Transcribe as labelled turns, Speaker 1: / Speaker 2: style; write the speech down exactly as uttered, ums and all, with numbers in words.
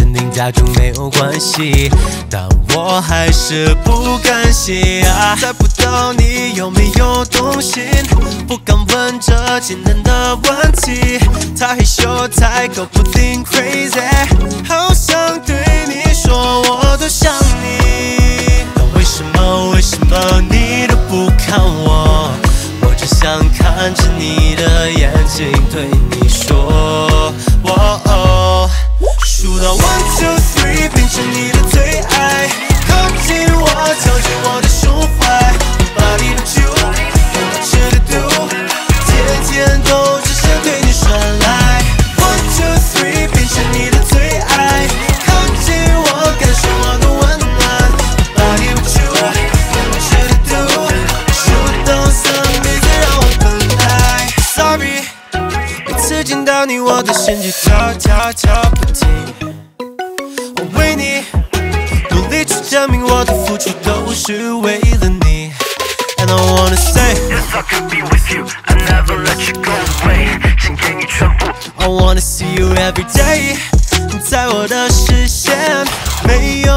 Speaker 1: 镇定，假装没有关系，但我还是不甘心啊！猜不到你有没有动心，不敢问这简单的问题，太害羞，太搞不定 crazy， 好想对你说我多想你，但为什么为什么你都不看我？我只想看着你的眼睛，对你说，哦哦，数到 one two three， 变成你的最爱，靠近我，靠近我的胸怀 ，Body with you，what should I do？ 天天都只想对你耍赖 ，one two three， 变成你的最爱，靠近我，感受我的温暖 ，Body with you，what should I do？ 树洞森林再让我分开 ，Sorry， 每次见到你，我的心就跳跳跳不停。我为你努力去证明我的付出都是为了你 ，And I wanna say
Speaker 2: If I could be with you, I'd never let you go away。想给你全部。
Speaker 1: I wanna see you every day， 在我的视线没有